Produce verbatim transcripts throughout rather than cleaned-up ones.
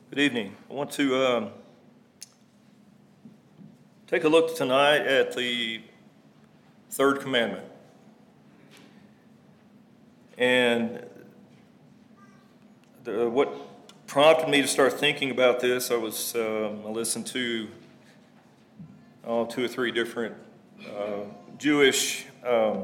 Good evening. I want to um, take a look tonight at the third commandment. And the, what prompted me to start thinking about this, I was um, I listened to oh, two or three different uh, Jewish um,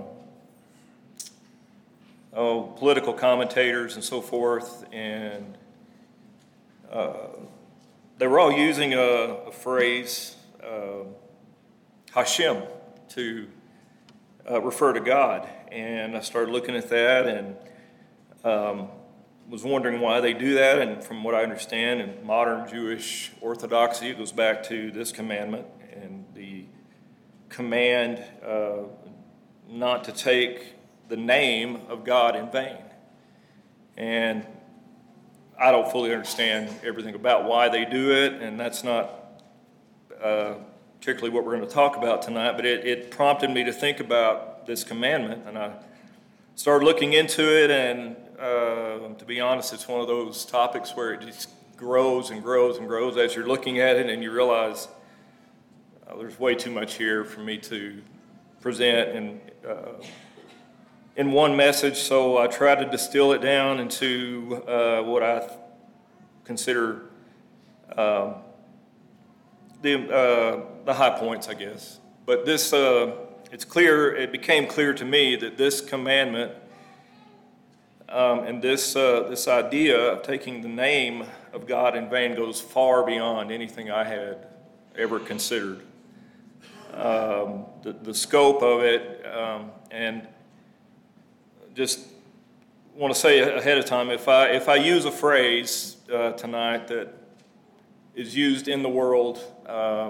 oh, political commentators and so forth, and Uh, they were all using a, a phrase, uh, Hashem, to uh, refer to God. And I started looking at that and um, was wondering why they do that. And from what I understand, in modern Jewish orthodoxy, it goes back to this commandment and the command uh, not to take the name of God in vain. And I don't fully understand everything about why they do it, and that's not uh, particularly what we're going to talk about tonight, but it, it prompted me to think about this commandment, and I started looking into it, and uh, to be honest, it's one of those topics where it just grows and grows and grows as you're looking at it, and you realize uh, there's way too much here for me to present and uh, in one message, so I tried to distill it down into uh, what I th- consider uh, the uh, the high points, I guess. But this, uh, it's clear. It became clear to me that this commandment um, and this uh, this idea of taking the name of God in vain goes far beyond anything I had ever considered. Um, the the scope of it um, and just want to say ahead of time, if I if I use a phrase uh, tonight that is used in the world um,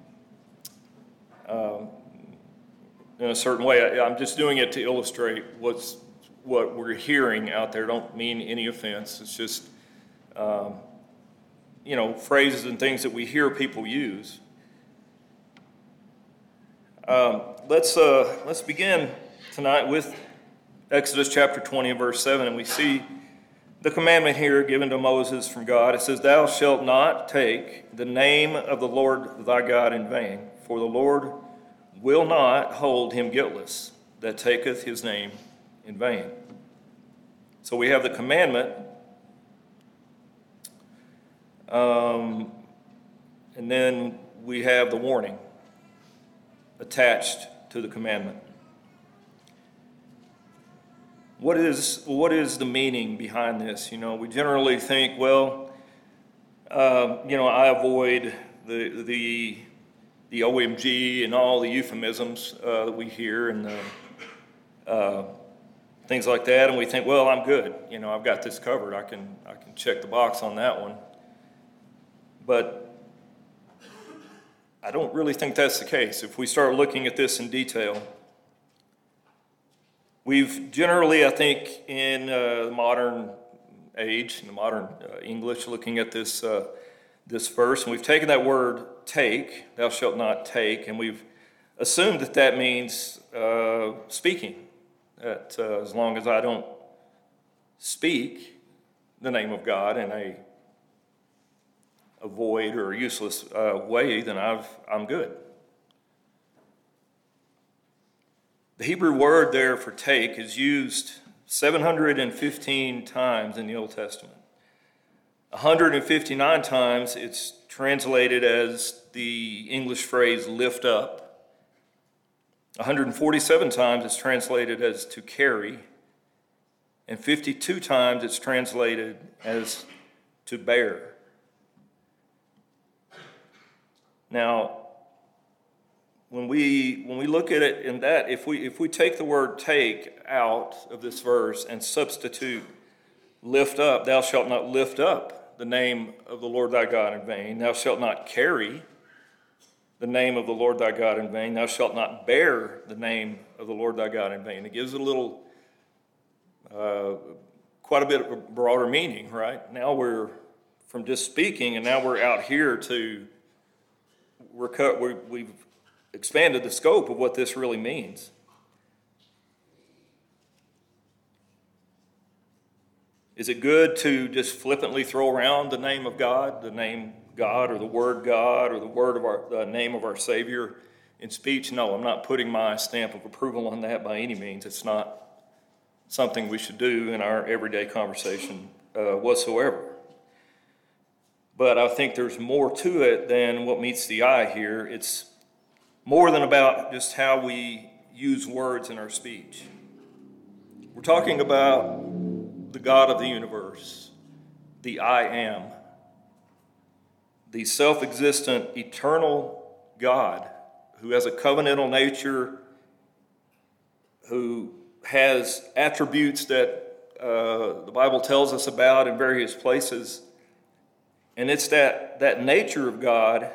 um, in a certain way, I, I'm just doing it to illustrate what's what we're hearing out there. Don't mean any offense. It's just um, you know phrases and things that we hear people use. Um, let's uh, let's begin tonight with Exodus chapter twenty and verse seven, and we see the commandment here given to Moses from God. It says, "Thou shalt not take the name of the Lord thy God in vain, for the Lord will not hold him guiltless that taketh his name in vain." So we have the commandment, um, and then we have the warning attached to the commandment. What is what is the meaning behind this? You know, we generally think, well, uh, you know, I avoid the the the O M G and all the euphemisms uh, that we hear and the, uh, things like that, and we think, well, I'm good. You know, I've got this covered. I can I can check the box on that one. But I don't really think that's the case. If we start looking at this in detail, we've generally, I think, in uh, the modern age, in the modern uh, English, looking at this uh, this verse, and we've taken that word "take," "thou shalt not take," and we've assumed that that means uh, speaking. That uh, as long as I don't speak the name of God in a, a void or useless uh, way, then I've I'm good. The Hebrew word there for take is used seven hundred fifteen times in the Old Testament. one hundred fifty-nine times it's translated as the English phrase lift up. one hundred forty-seven times it's translated as to carry. And fifty-two times it's translated as to bear. Now, When we when we look at it in that, if we if we take the word take out of this verse and substitute lift up, thou shalt not lift up the name of the Lord thy God in vain. Thou shalt not carry the name of the Lord thy God in vain. Thou shalt not bear the name of the Lord thy God in vain. It gives it a little, uh, quite a bit of a broader meaning, right? Now we're from just speaking, and now we're out here to we're cut. We, we've expanded the scope of what this really means. Is it good to just flippantly throw around the name of God, the name God, or the word God, or the word of our, the name of our Savior in speech? No, I'm not putting my stamp of approval on that by any means. It's not something we should do in our everyday conversation uh, whatsoever. But I think there's more to it than what meets the eye here. It's more than about just how we use words in our speech. We're talking about the God of the universe, the I am, the self-existent, eternal God who has a covenantal nature, who has attributes that uh, the Bible tells us about in various places. And it's that, that nature of God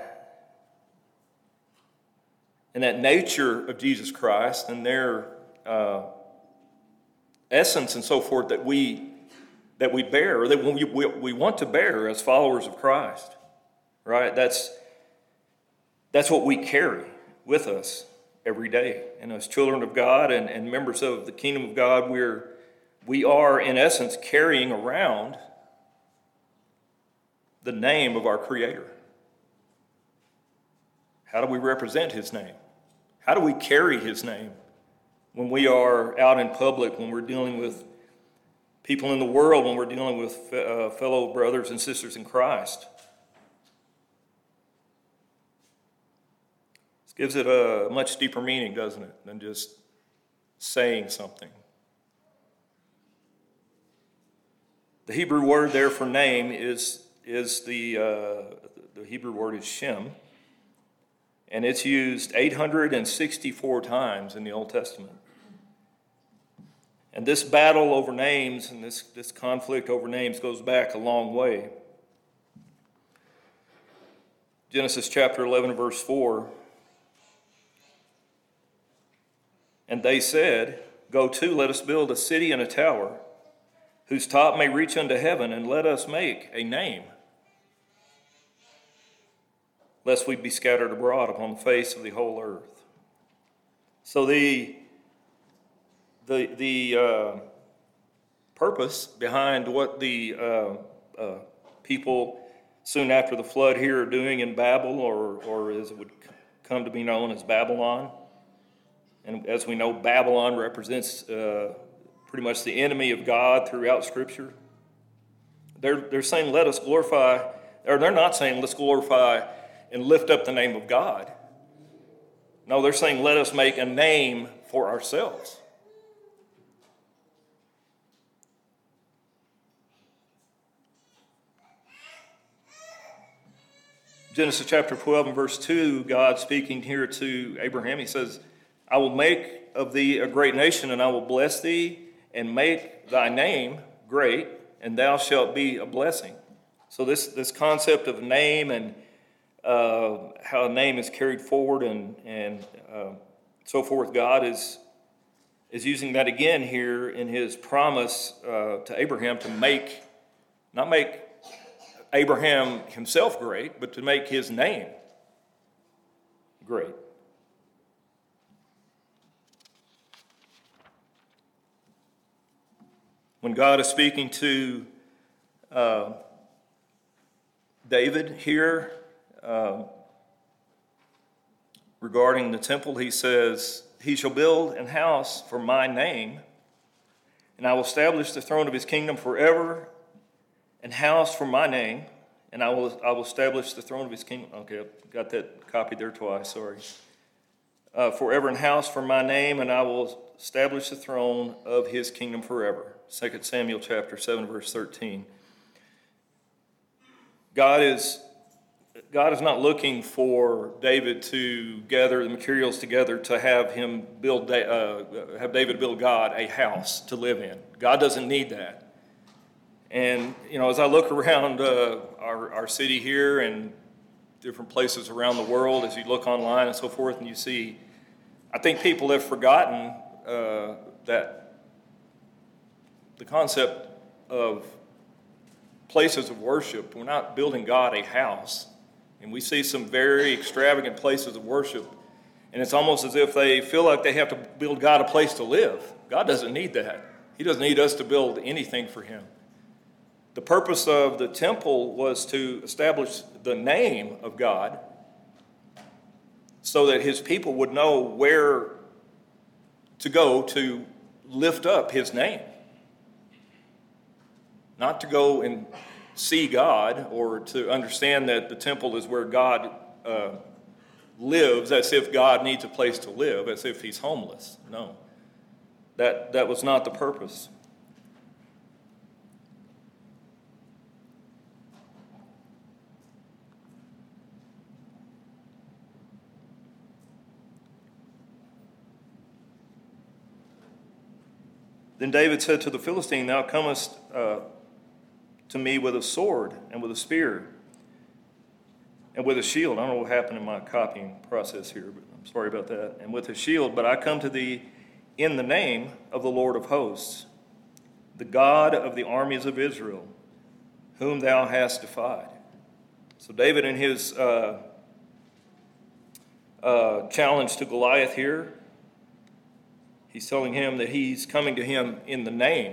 and that nature of Jesus Christ and their uh, essence and so forth that we that we bear, or that we, we, we want to bear as followers of Christ, right? That's, that's what we carry with us every day. And as children of God and, and members of the kingdom of God, we're, we are, in essence, carrying around the name of our Creator. How do we represent His name? How do we carry His name when we are out in public, when we're dealing with people in the world, when we're dealing with uh, fellow brothers and sisters in Christ? This gives it a much deeper meaning, doesn't it, than just saying something. The Hebrew word there for name is, is the, uh, the Hebrew word is Shem, and it's used eight hundred sixty-four times in the Old Testament. And this battle over names and this, this conflict over names goes back a long way. Genesis chapter eleven, verse four. And they said, "Go to, let us build a city and a tower, whose top may reach unto heaven, and let us make a name, lest we be scattered abroad upon the face of the whole earth." So the the the uh, purpose behind what the uh, uh, people soon after the flood here are doing in Babel, or or as it would come to be known as Babylon, and as we know, Babylon represents uh, pretty much the enemy of God throughout Scripture. They're they're saying, "Let us glorify," or they're not saying, "Let's glorify and lift up the name of God." No, they're saying, "Let us make a name for ourselves." Genesis chapter twelve and verse two, God speaking here to Abraham, He says, "I will make of thee a great nation, and I will bless thee, and make thy name great, and thou shalt be a blessing." So this, this concept of name and uh, how a name is carried forward and, and uh, so forth, God is, is using that again here in His promise uh, to Abraham to make, not make Abraham himself great, but to make his name great. When God is speaking to uh, David here uh, regarding the temple, He says, "He shall build an house for my name, and I will establish the throne of his kingdom forever, an house for my name, and I will I will establish the throne of his kingdom." Okay, I've got that copied there twice, sorry. Uh, forever, an house for my name, and I will establish the throne of his kingdom forever. Second Samuel chapter seven, verse thirteen. God is, God is not looking for David to gather the materials together to have him build, uh, have David build God a house to live in. God doesn't need that. And, you know, as I look around uh, our, our city here and different places around the world, as you look online and so forth, and you see, I think people have forgotten uh, that the concept of places of worship, we're not building God a house. And we see some very extravagant places of worship, and it's almost as if they feel like they have to build God a place to live. God doesn't need that. He doesn't need us to build anything for Him. The purpose of the temple was to establish the name of God so that his people would know where to go to lift up his name. Not to go and see God or to understand that the temple is where God uh, lives, as if God needs a place to live, as if he's homeless. No, that, that was not the purpose. Then David said to the Philistine, Thou comest uh, to me with a sword and with a spear and with a shield. I don't know what happened in my copying process here, but I'm sorry about that. And with a shield, but I come to thee in the name of the Lord of hosts, the God of the armies of Israel, whom thou hast defied. So David, in his uh, uh, challenge to Goliath here, he's telling him that he's coming to him in the name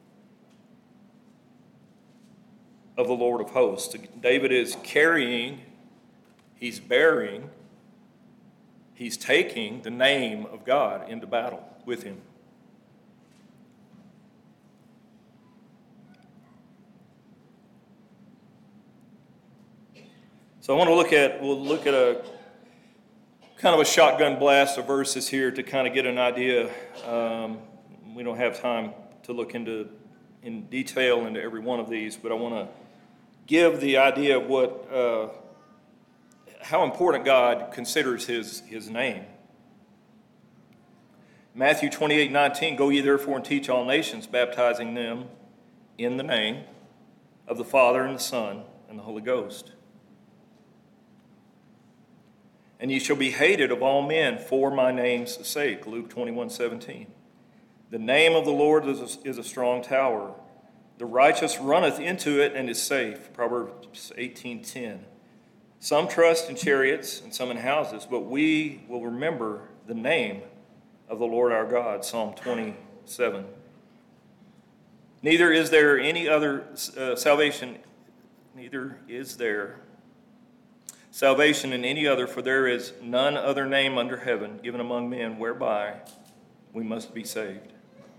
of the Lord of hosts. David is carrying, he's bearing, he's taking the name of God into battle with him. So I want to look at, we'll look at a kind of a shotgun blast of verses here to kind of get an idea. Um, we don't have time to look into in detail into every one of these, but I want to give the idea of what, uh, how important God considers his, his name. Matthew twenty-eight nineteen, Go ye therefore and teach all nations, baptizing them in the name of the Father and the Son and the Holy Ghost. And ye shall be hated of all men for my name's sake. Luke twenty-one seventeen. The name of the Lord is a, is a strong tower. The righteous runneth into it and is safe. Proverbs eighteen ten. Some trust in chariots and some in houses, but we will remember the name of the Lord our God. Psalm twenty-seven. Neither is there any other uh, salvation, neither is there salvation in any other, for there is none other name under heaven given among men whereby we must be saved.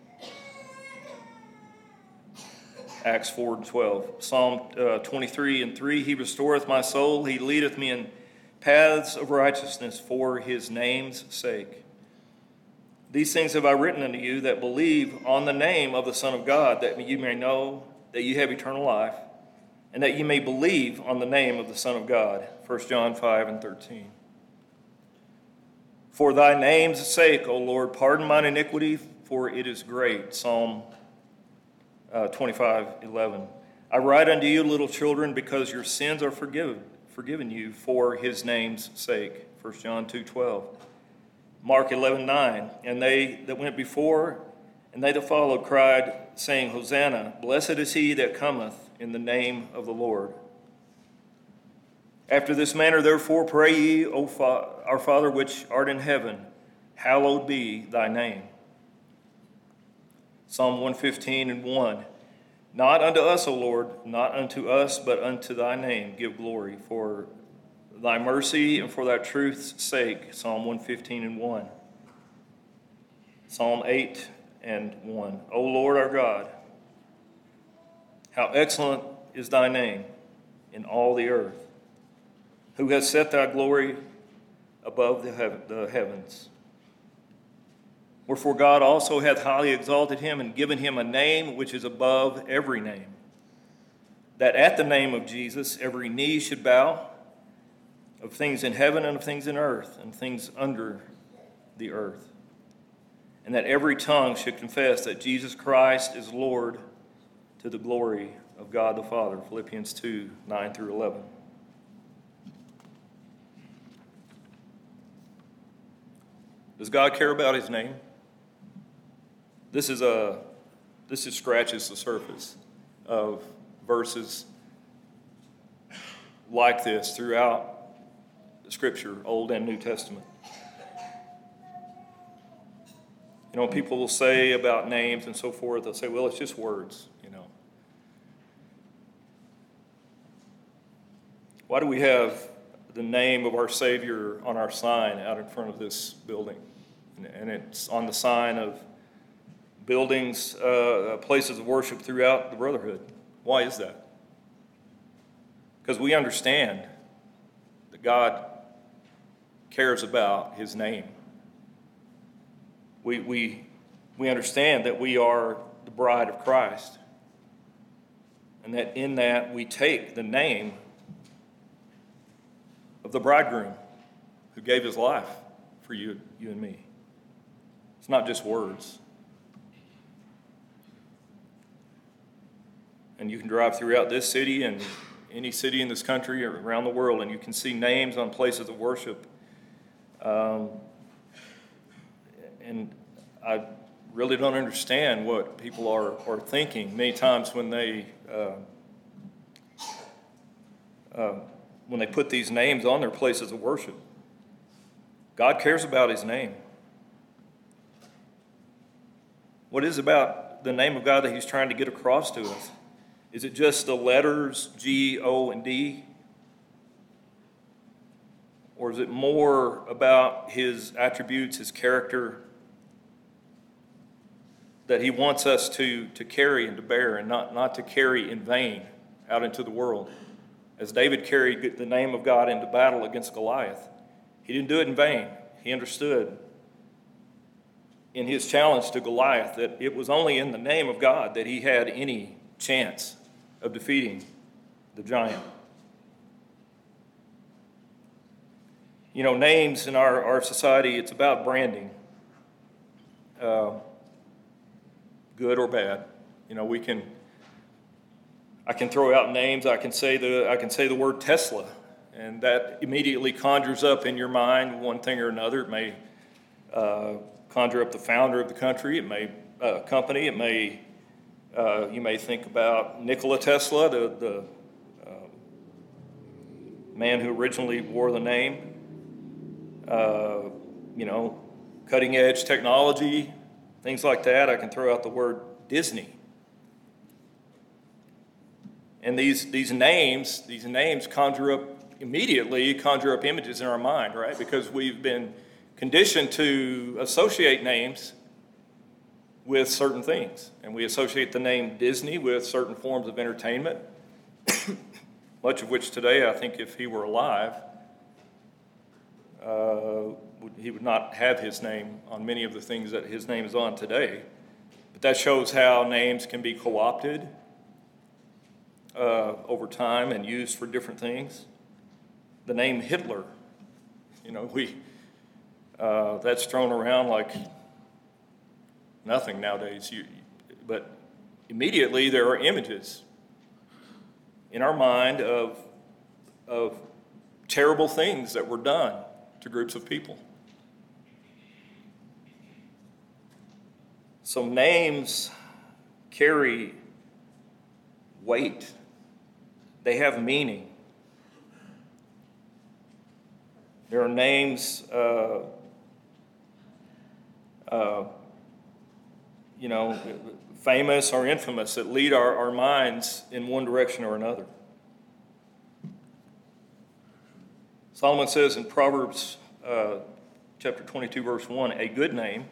Acts four and twelve. Psalm uh, twenty-three and three, He restoreth my soul, He leadeth me in paths of righteousness for His name's sake. These things have I written unto you that believe on the name of the Son of God, that you may know that you have eternal life, and that you may believe on the name of the Son of God. First John five and thirteen. For thy name's sake, O Lord, pardon mine iniquity, for it is great. Psalm uh, twenty-five eleven. I write unto you, little children, because your sins are forgiven, forgiven you for his name's sake. First John two twelve. Mark eleven nine. And they that went before and they that followed cried, saying, Hosanna, blessed is he that cometh in the name of the Lord. After this manner, therefore, pray ye, O Fa- our Father which art in heaven, hallowed be thy name. Psalm one fifteen and one. Not unto us, O Lord, not unto us, but unto thy name give glory, for thy mercy and for thy truth's sake. Psalm one fifteen and one. Psalm eight and one. O Lord our God, how excellent is thy name in all the earth, who has set thy glory above the, heav- the heavens. Wherefore God also hath highly exalted him and given him a name which is above every name, that at the name of Jesus every knee should bow, of things in heaven and of things in earth and things under the earth, and that every tongue should confess that Jesus Christ is Lord, to the glory of God the Father. Philippians two nine through eleven. Does God care about his name? This is a this just scratches the surface of verses like this throughout the Scripture, Old and New Testament. You know, people will say about names and so forth, they'll say, well, it's just words, you know. Why do we have the name of our Savior on our sign out in front of this building? And, and it's on the sign of buildings, uh, places of worship throughout the Brotherhood. Why is that? Because we understand that God cares about his name. We, we, we understand that we are the bride of Christ, and that in that we take the name of the bridegroom who gave his life for you, you and me. It's not just words. And you can drive throughout this city and any city in this country or around the world, and you can see names on places of worship. Um, and I really don't understand what people are, are thinking many times when they uh, uh, when they put these names on their places of worship. God cares about his name. What is about the name of God that he's trying to get across to us? Is it just the letters G, O, and D? Or is it more about his attributes, his character, that he wants us to, to carry and to bear, and not, not to carry in vain out into the world? As David carried the name of God into battle against Goliath, he didn't do it in vain. He understood in his challenge to Goliath that it was only in the name of God that he had any chance of defeating the giant. You know, names in our, our society, it's about branding, uh, good or bad. You know, we can, I can throw out names. I can say the, I can say the word Tesla, and that immediately conjures up in your mind one thing or another. It may uh, conjure up the founder of the country. It may uh, company. It may uh, you may think about Nikola Tesla, the the uh, man who originally wore the name. Uh, you know, cutting edge technology, things like that. I can throw out the word Disney. And these these names, these names conjure up immediately conjure up images in our mind, right? Because we've been conditioned to associate names with certain things. And we associate the name Disney with certain forms of entertainment, much of which today, I think if he were alive, uh, he would not have his name on many of the things that his name is on today. But that shows how names can be co-opted uh, over time and used for different things. The name Hitler, you know, we uh, that's thrown around like nothing nowadays. You, but immediately there are images in our mind of of terrible things that were done to groups of people. So names carry weight. They have meaning. There are names, uh, uh, you know, famous or infamous that lead our, our minds in one direction or another. Solomon says in Proverbs uh, chapter twenty-two, verse one, a good name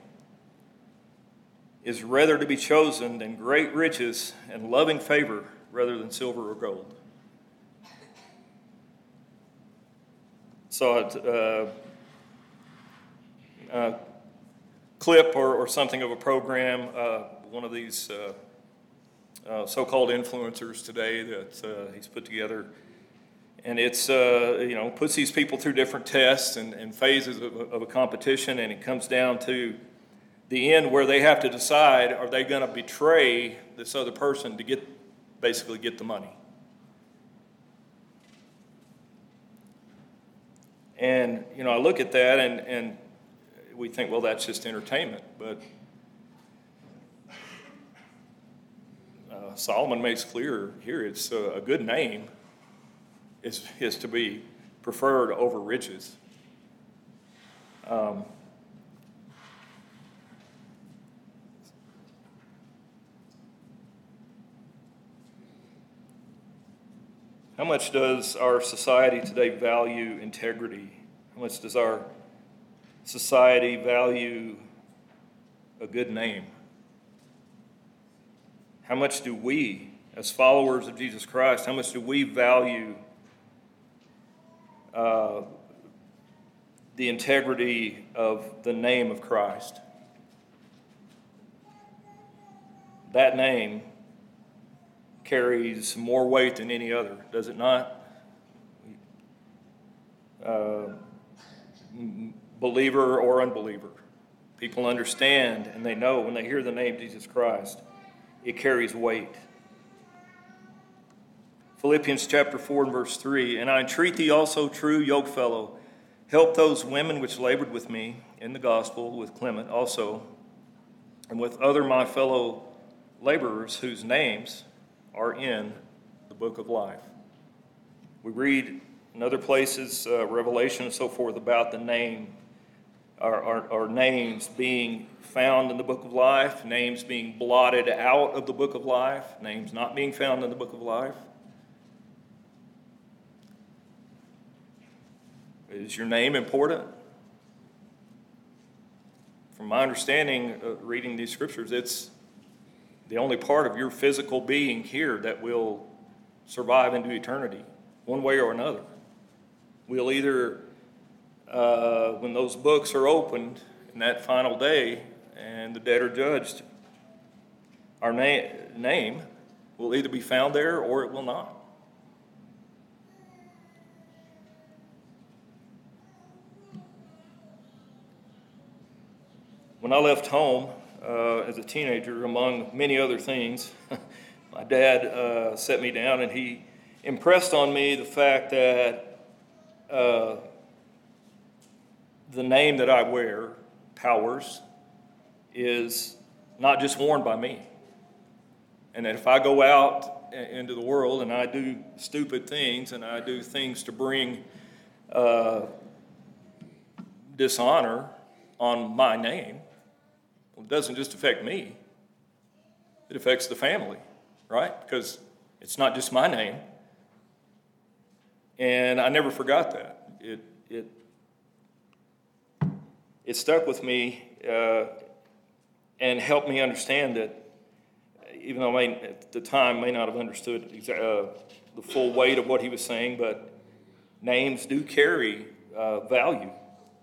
is rather to be chosen than great riches and loving favor rather than silver or gold. Saw a uh, uh, clip or, or something of a program, uh, one of these uh, uh, so-called influencers today that uh, he's put together. And it's, uh, you know, puts these people through different tests and, and phases of a, of a competition, and it comes down to the end where they have to decide, are they going to betray this other person to get, basically get the money? And, you know, I look at that and, and we think, well, that's just entertainment. But uh, Solomon makes clear here it's a, a good name is, is to be preferred over riches. Um, How much does our society today value integrity? How much does our society value a good name? How much do we, as followers of Jesus Christ, how much do we value uh, the integrity of the name of Christ? That name carries more weight than any other, does it not? Uh, believer or unbeliever, people understand and they know when they hear the name Jesus Christ, it carries weight. Philippians chapter four and verse three, and I entreat thee also, true yokefellow, help those women which labored with me in the gospel, with Clement also, and with other my fellow laborers whose names are in the book of life. We read in other places, uh, Revelation and so forth, about the name, our, our, our names being found in the book of life, names being blotted out of the book of life, names not being found in the book of life. Is your name important? From my understanding, uh, reading these scriptures, it's the only part of your physical being here that will survive into eternity, one way or another. We'll either, uh, when those books are opened in that final day and the dead are judged, our na- name will either be found there or it will not. When I left home uh, as a teenager, among many other things, my dad uh, set me down and he impressed on me the fact that uh, the name that I wear, Powers, is not just worn by me. And that if I go out into the world and I do stupid things and I do things to bring uh, dishonor on my name, well, it doesn't just affect me, it affects the family, right? Because it's not just my name. And I never forgot that. It it it stuck with me uh, and helped me understand that, even though I may, at the time may not have understood uh, the full weight of what he was saying, but names do carry uh, value.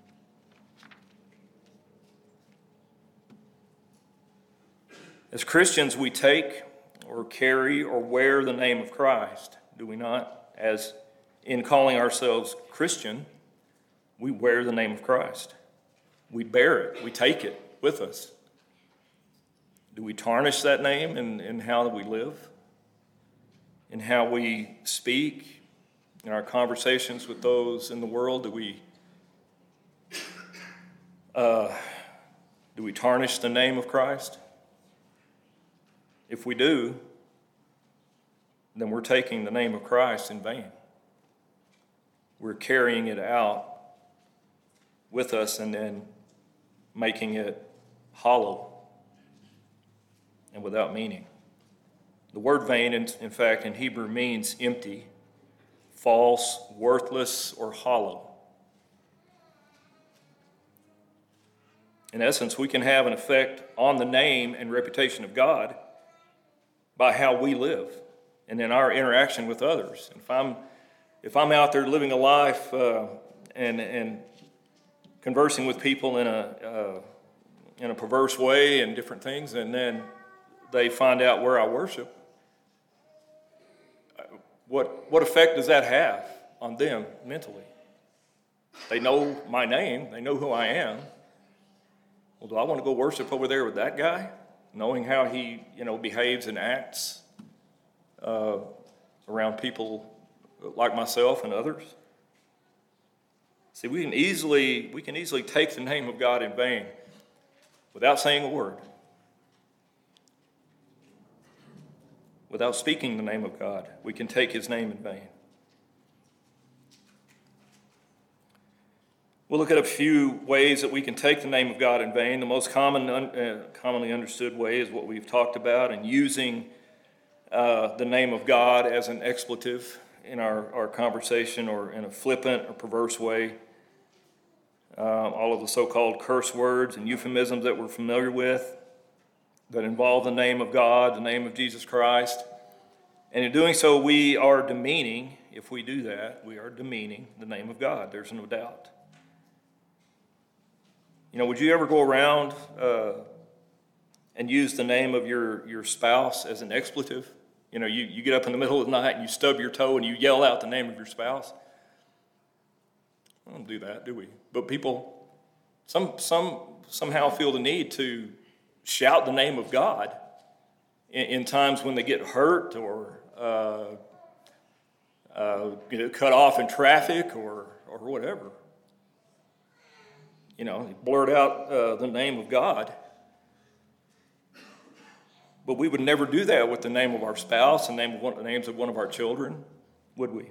As Christians, we take or carry or wear the name of Christ, do we not? As in calling ourselves Christian, we wear the name of Christ. We bear it. We take it with us. Do we tarnish that name in, in how we live, in how we speak, in our conversations with those in the world? Do we uh, do we tarnish the name of Christ? If we do, then we're taking the name of Christ in vain. We're carrying it out with us and then making it hollow and without meaning. The word vain, in, in fact, in Hebrew means empty, false, worthless, or hollow. In essence, we can have an effect on the name and reputation of God by how we live and in our interaction with others. If I'm, if I'm out there living a life uh, and, and conversing with people in a, uh, in a perverse way and different things, and then they find out where I worship, what, what effect does that have on them mentally? They know my name. They know who I am. Well, do I want to go worship over there with that guy, knowing how he, you know, behaves and acts uh, around people like myself and others? See, we can easily we can easily take the name of God in vain without saying a word, without speaking the name of God. We can take his name in vain. We'll look at a few ways that we can take the name of God in vain. The most common, uh, commonly understood way is what we've talked about, and using uh, the name of God as an expletive in our, our conversation or in a flippant or perverse way. Um, all of the so-called curse words and euphemisms that we're familiar with that involve the name of God, the name of Jesus Christ. And in doing so, we are demeaning, if we do that, we are demeaning the name of God. There's no doubt. You know, would you ever go around uh, and use the name of your, your spouse as an expletive? You know, you, you get up in the middle of the night and you stub your toe and you yell out the name of your spouse. We don't do that, do we? But people some, some, somehow feel the need to shout the name of God in, in times when they get hurt or uh, uh, you know, cut off in traffic or, or whatever. You know, blurt out uh, the name of God. But we would never do that with the name of our spouse and name of one, the names of one of our children, would we?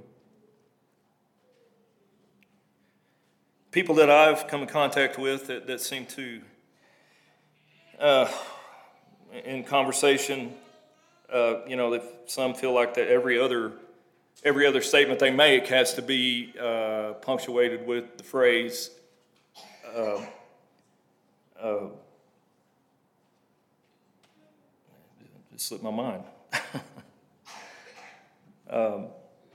People that I've come in contact with that, that seem to, uh, in conversation, uh, you know, that some feel like that every other every other statement they make has to be uh, punctuated with the phrase, uh, uh, it slipped my mind. um,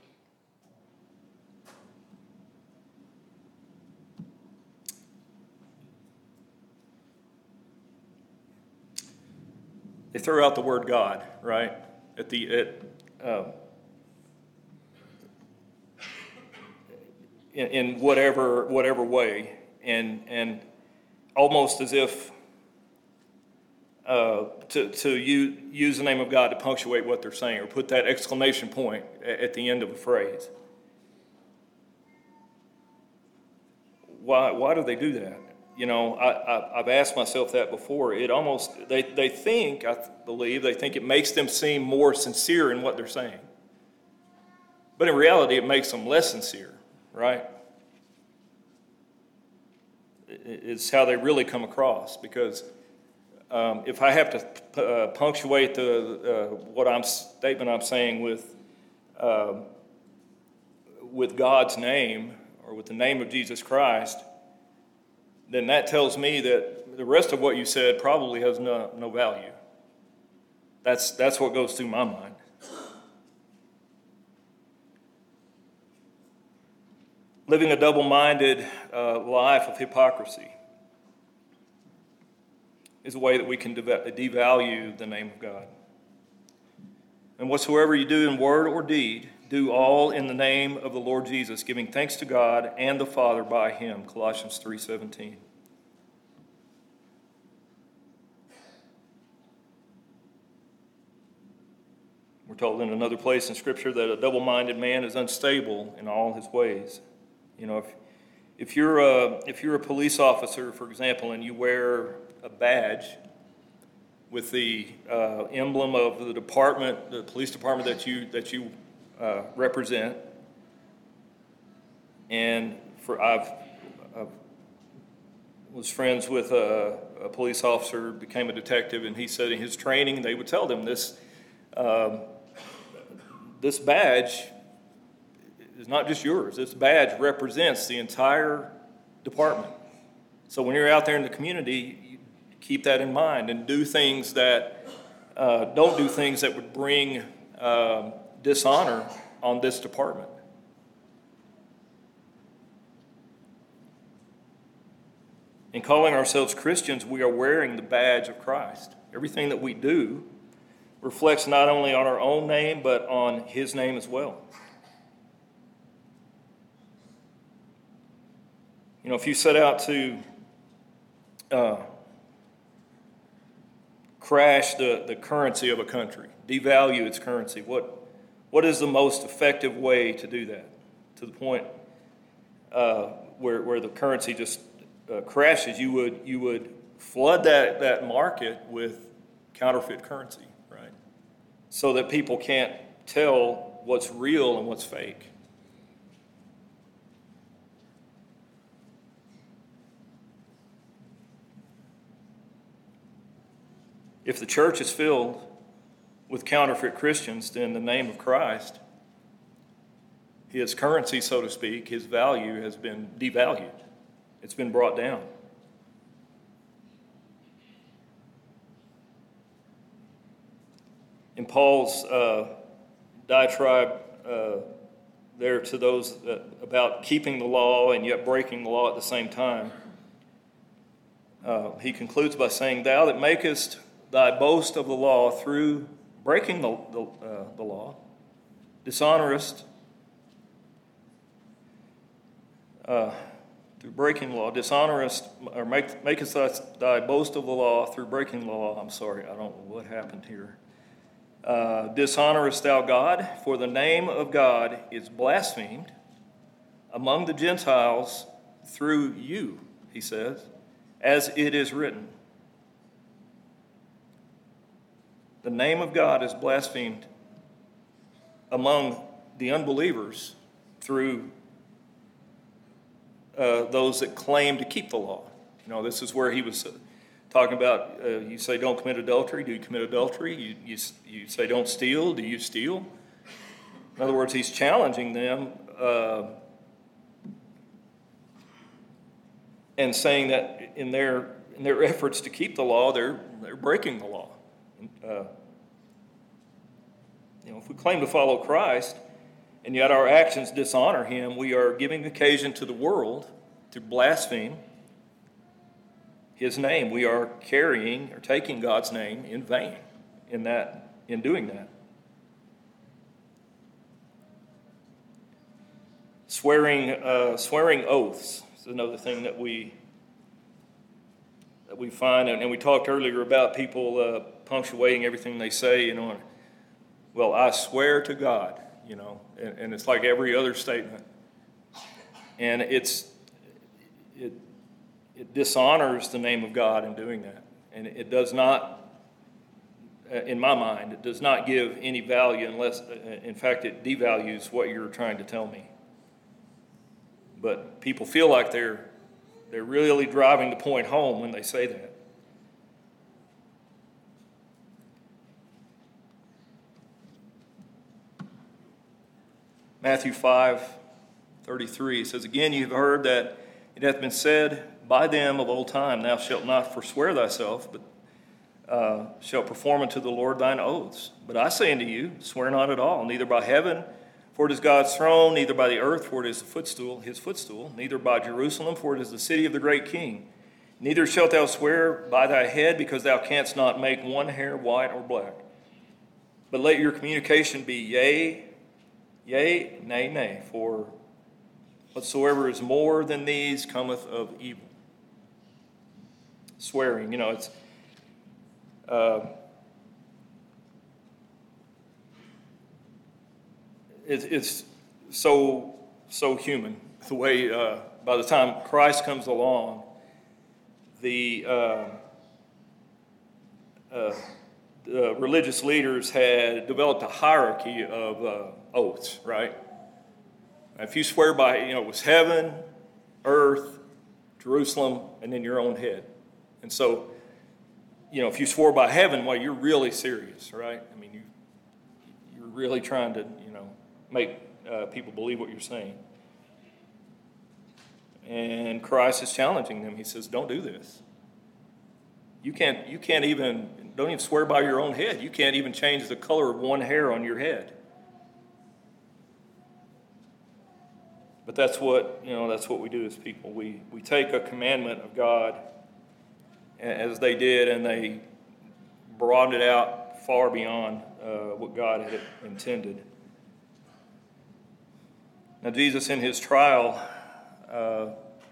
They throw out the word God, right? At the at um, in, in whatever whatever way, and and almost as if uh, to to use, use the name of God to punctuate what they're saying, or put that exclamation point at the end of a phrase. Why why do they do that? You know, I, I, I've asked myself that before. It almost, they, they think, I believe, they think it makes them seem more sincere in what they're saying. But in reality, it makes them less sincere, right? It's how they really come across. Because um, if I have to uh, punctuate the uh, what I'm statement I'm saying with uh, with God's name or with the name of Jesus Christ, then that tells me that the rest of what you said probably has no, no value. That's, that's what goes through my mind. Living a double-minded uh, life of hypocrisy is a way that we can devalue the name of God. And whatsoever you do in word or deed, do all in the name of the Lord Jesus, giving thanks to God and the Father by him. Colossians three seventeen. We're told in another place in Scripture that a double-minded man is unstable in all his ways. You know, if if you're a if you're a police officer, for example, and you wear a badge with the uh, emblem of the department, the police department that you that you Uh, represent, and for I've, I was friends with a, a police officer, became a detective, and he said in his training they would tell them this um, this badge is not just yours. This badge represents the entire department. So when you're out there in the community, you keep that in mind and do things that uh, don't do things that would bring Um, dishonor on this department. In calling ourselves Christians, we are wearing the badge of Christ. Everything that we do reflects not only on our own name, but on his name as well. You know, if you set out to uh, crash the, the currency of a country, devalue its currency, what What is the most effective way to do that? To the point uh, where where the currency just uh, crashes, you would you would flood that, that market with counterfeit currency, right? So that people can't tell what's real and what's fake. If the church is filled with counterfeit Christians, then the name of Christ his currency, so to speak, his value has been devalued. It's been brought down. In Paul's uh, diatribe uh, there to those that, about keeping the law and yet breaking the law at the same time, uh, he concludes by saying, "Thou that makest thy boast of the law through breaking the, the, uh, the law, dishonorest, uh, through breaking the law, dishonorest, or make, makest thy, thy boast of the law through breaking the law." I'm sorry, I don't know what happened here. Uh, dishonorest thou God, for the name of God is blasphemed among the Gentiles through you, he says, as it is written. The name of God is blasphemed among the unbelievers through uh, those that claim to keep the law. You know, this is where he was uh, talking about, uh, you say don't commit adultery, do you commit adultery? You, you, you say don't steal, do you steal? In other words, he's challenging them uh, and saying that in their in their efforts to keep the law, they're they're breaking the law. Uh, you know, if we claim to follow Christ and yet our actions dishonor him, we are giving occasion to the world to blaspheme his name. We are carrying or taking God's name in vain in that, in doing that. Swearing, uh, swearing oaths is another thing that we that we find, and, and we talked earlier about people uh, punctuating everything they say. You know, well, I swear to God. You know, and, and it's like every other statement, and it's it. It dishonors the name of God in doing that. And it does not, in my mind, it does not give any value unless, in fact, it devalues what you're trying to tell me. But people feel like they're, they're really driving the point home when they say that. Matthew five thirty-three says, "Again, you have heard that it hath been said by them of old time, thou shalt not forswear thyself, but uh, shalt perform unto the Lord thine oaths. But I say unto you, swear not at all, neither by heaven, for it is God's throne, neither by the earth, for it is the footstool, his footstool, neither by Jerusalem, for it is the city of the great King. Neither shalt thou swear by thy head, because thou canst not make one hair white or black. But let your communication be yea, yea, nay, nay, for whatsoever is more than these cometh of evil." Swearing, you know, it's uh, it, it's so so human the way. Uh, by the time Christ comes along, the, uh, uh, the religious leaders had developed a hierarchy of uh, oaths, right? If you swear by, you know, it was heaven, earth, Jerusalem, and then your own head. And so, you know, if you swore by heaven, well, you're really serious, right? I mean, you, you're really trying to, you know, make uh, people believe what you're saying. And Christ is challenging them. He says, don't do this. You can't, you can't even, don't even swear by your own head. You can't even change the color of one hair on your head. But that's what, you know, that's what we do as people. We, we take a commandment of God, as they did, and they broadened it out far beyond uh, what God had intended. Now, Jesus, in his trial, uh,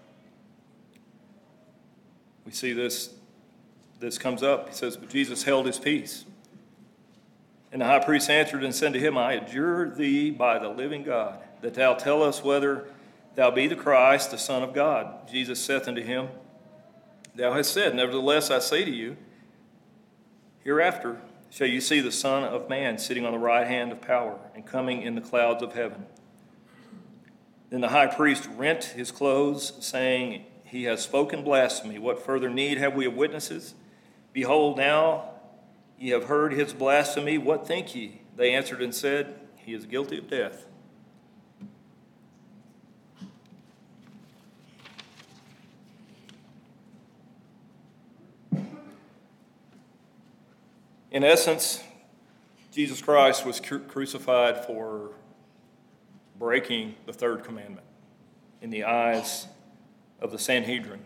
we see this, this comes up. He says, "But Jesus held his peace. And the high priest answered and said to him, I adjure thee by the living God, that thou tell us whether thou be the Christ, the Son of God. Jesus saith unto him, Thou hast said, nevertheless I say to you, hereafter shall you see the Son of Man sitting on the right hand of power, and coming in the clouds of heaven. Then the high priest rent his clothes, saying, He has spoken blasphemy. What further need have we of witnesses? Behold, now ye have heard his blasphemy. What think ye? They answered and said, He is guilty of death. In essence, Jesus Christ was cru- crucified for breaking the third commandment in the eyes of the Sanhedrin.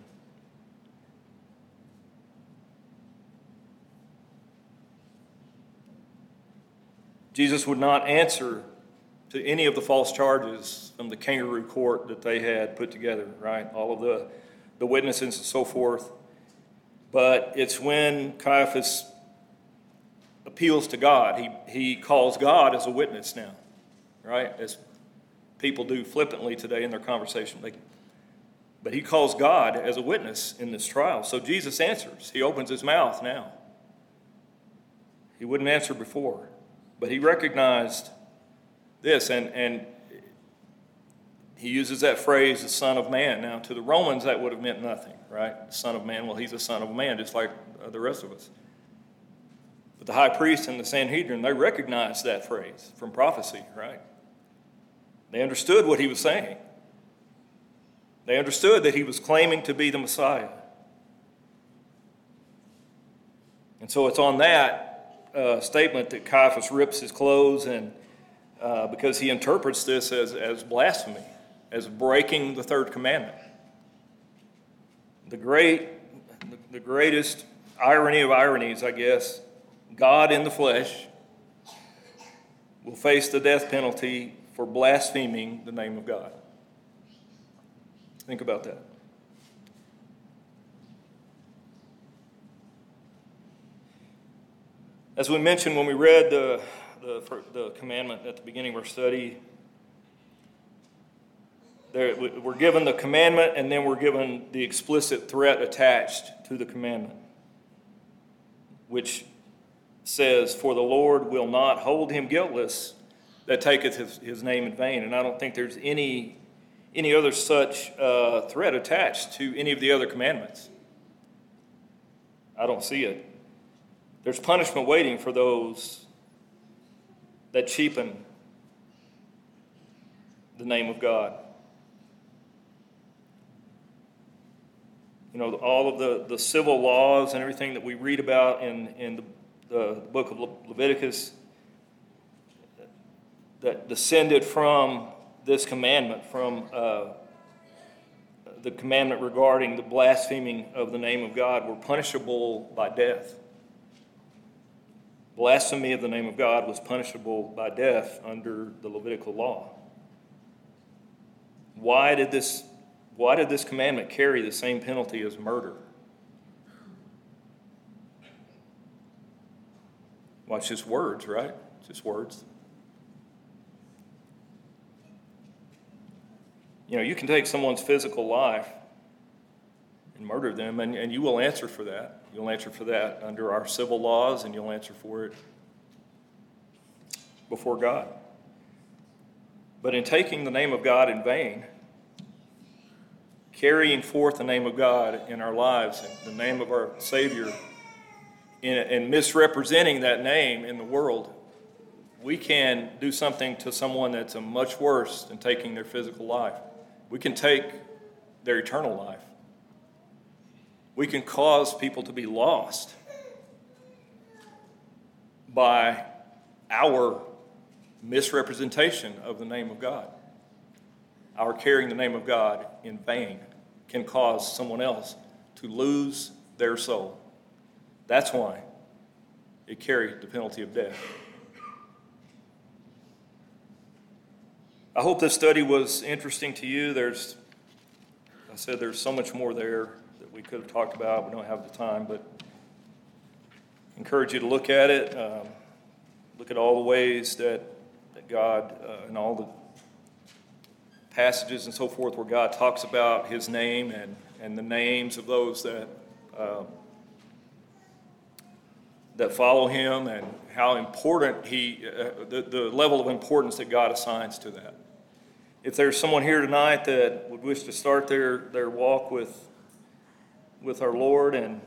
Jesus would not answer to any of the false charges from the kangaroo court that they had put together, right? All of the, the witnesses and so forth. But it's when Caiaphas appeals to God. He, he calls God as a witness now, right? As people do flippantly today in their conversation. They, but he calls God as a witness in this trial. So Jesus answers. He opens his mouth now. He wouldn't answer before. But he recognized this, and, and he uses that phrase, the Son of Man. Now, to the Romans, that would have meant nothing, right? The Son of Man, well, he's the Son of Man, just like the rest of us. But the high priest and the Sanhedrin, they recognized that phrase from prophecy, right? They understood what he was saying. They understood that he was claiming to be the Messiah. And so it's on that Uh, statement that Caiaphas rips his clothes, and uh, because he interprets this as, as blasphemy, as breaking the third commandment. The great, the greatest irony of ironies, I guess, God in the flesh will face the death penalty for blaspheming the name of God. Think about that. As we mentioned when we read the, the, the commandment at the beginning of our study, there, we're given the commandment and then we're given the explicit threat attached to the commandment, which says, "For the Lord will not hold him guiltless that taketh his, his name in vain." And I don't think there's any, any other such uh, threat attached to any of the other commandments. I don't see it. There's punishment waiting for those that cheapen the name of God. You know, all of the, the civil laws and everything that we read about in, in the, the book of Le- Leviticus that descended from this commandment, from uh, the commandment regarding the blaspheming of the name of God, were punishable by death. Blasphemy of the name of God was punishable by death under the Levitical law. Why did this, why did this commandment carry the same penalty as murder? Well, it's just words, right? It's just words. You know, you can take someone's physical life and murder them, and, and you will answer for that. You'll answer for that under our civil laws, and you'll answer for it before God. But in taking the name of God in vain, carrying forth the name of God in our lives, and the name of our Savior, in, and misrepresenting that name in the world, we can do something to someone that's a much worse than taking their physical life. We can take their eternal life. We can cause people to be lost by our misrepresentation of the name of God. Our carrying the name of God in vain can cause someone else to lose their soul. That's why it carried the penalty of death. I hope this study was interesting to you. There's, I said there's so much more there that we could have talked about. We don't have the time, but I encourage you to look at it. Um, look at all the ways that, that God, uh, and all the passages and so forth where God talks about his name and, and the names of those that uh, that follow him, and how important he, uh, the, the level of importance that God assigns to that. If there's someone here tonight that would wish to start their, their walk with, with our Lord, and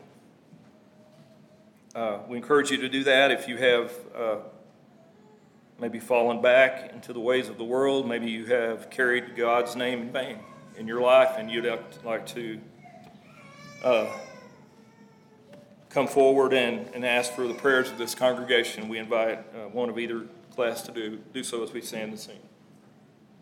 uh, we encourage you to do that. If you have uh, maybe fallen back into the ways of the world, maybe you have carried God's name in vain in your life, and you'd like to uh, come forward and, and ask for the prayers of this congregation, we invite uh, one of either class to do, do so as we stand and sing.